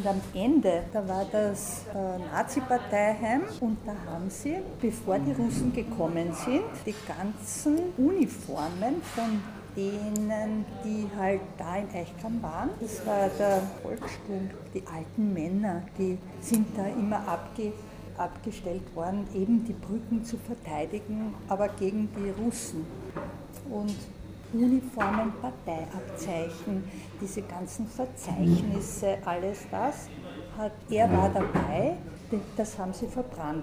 am Ende, da war das Nazi-Parteiheim und da haben sie, bevor die Russen gekommen sind, die ganzen Uniformen von denen, die halt da in Eichkam waren, das war der Volkssturm, die alten Männer, die sind da immer abgestellt worden, eben die Brücken zu verteidigen, aber gegen die Russen. Und Uniformen, Parteiabzeichen, diese ganzen Verzeichnisse, alles das, er war dabei, das haben sie verbrannt.